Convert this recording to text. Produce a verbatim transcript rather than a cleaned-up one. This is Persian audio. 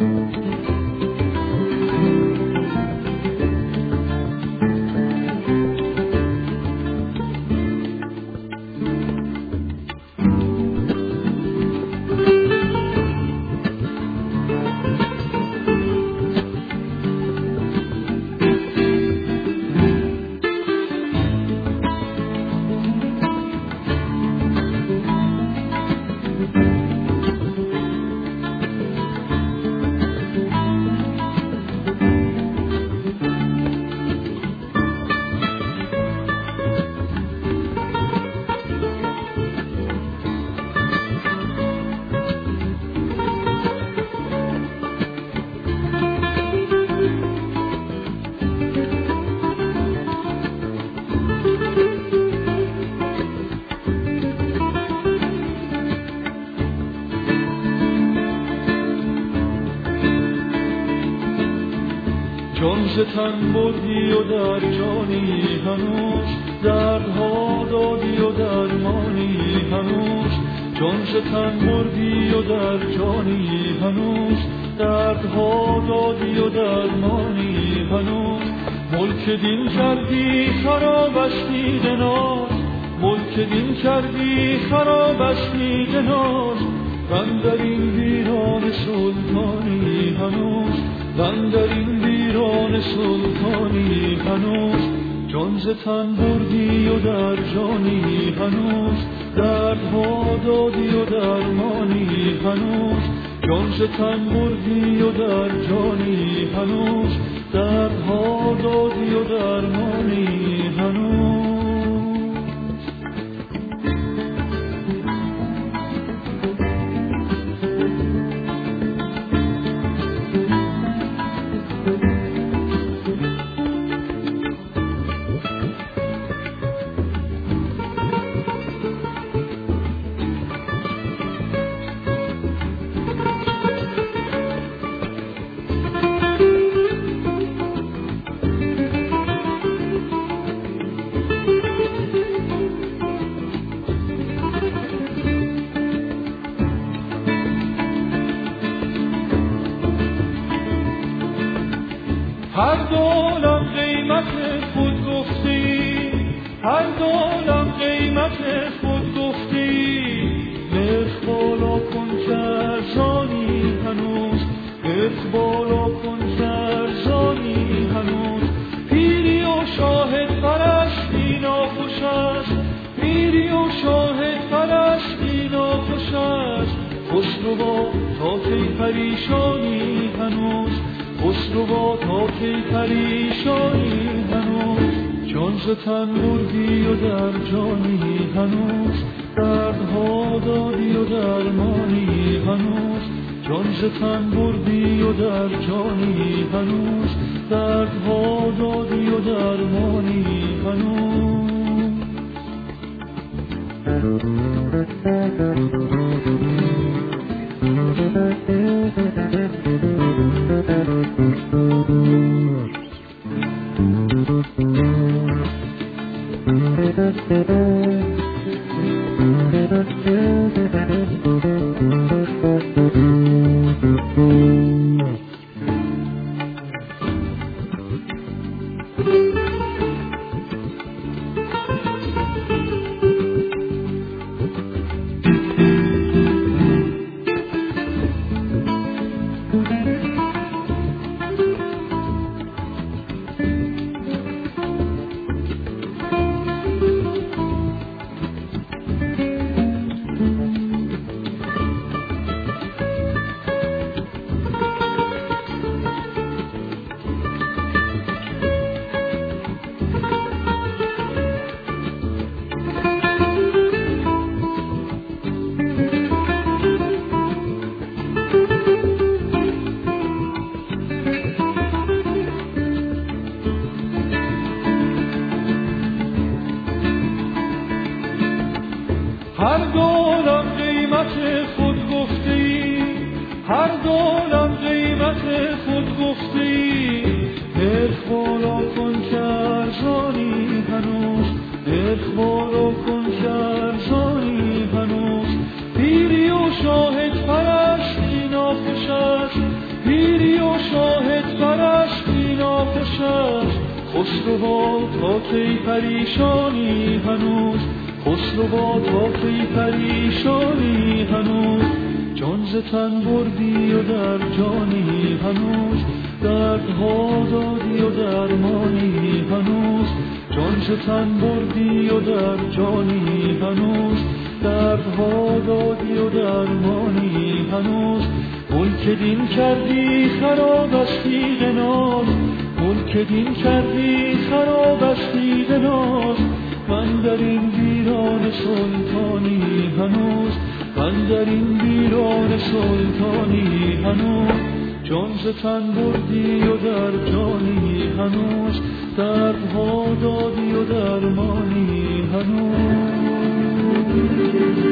جان ز تن بردی و در جانی هنوز دردها دادی و درمانی هنوز جان ز تن بردی و در جانی هنوز دردها دادی و درمانی هنوز ملک دین کردی خرابش دیده ناز ملک دین کردی خرابش دیده ناز بندر این ویران سلطانی هنوز بندر این ویران سلطانی هنوز جان ز تن بردی و در جانی هنوز دردها دادی و درمانی هنوز جان ز تن بردی و در جانی هنوز دردها دادی و درمانی هنوز هر دولم قیمت خود گفتی هر دولم قیمت خود گفتی نرخ بالا کن سرزانی هنوز نرخ بالا کن سرزانی هنوز پیری و شاهد پرستی ناخوش است پیری و شاهد پرستی ناخوش است خسروا تا کی پریشانی هنوز خسروا تا کی پریشانی هنوز جان ز تن بردی و در جانی هنوز دردها دادی و درمانی هنوز جان ز تن بردی و در جانی هنوز دردها دادی و درمانی هنوز هر دولم قیمت خود گفتی هر دولم قیمت خود گفتی نرخ بالا کن که ارزانی هنوز نرخ بالا کن که ارزانی هنوز پیری و شاهد پرستی ناخوش است پیری و شاهد برش بینا خوشش. خسروا تا کی پریشانی هنوز، خسروا تا کی پریشانی هنوز. جان ز تن بردی و در جانی هنوز، دردها دادی و درمانی هنوز. جان ز تن بردی و در جانی هنوز، دردها دادی و درمانی هنوز. ملک دین کردی خراب از تیغ ناز، ملک دین کردی خراب از تیغ ناز. من در این ویران سلطانی هنوز، من در این ویران سلطانی هنوز. جان ز تن بردی و در جانی هنوز، دردها دادی و درمانی هنوز.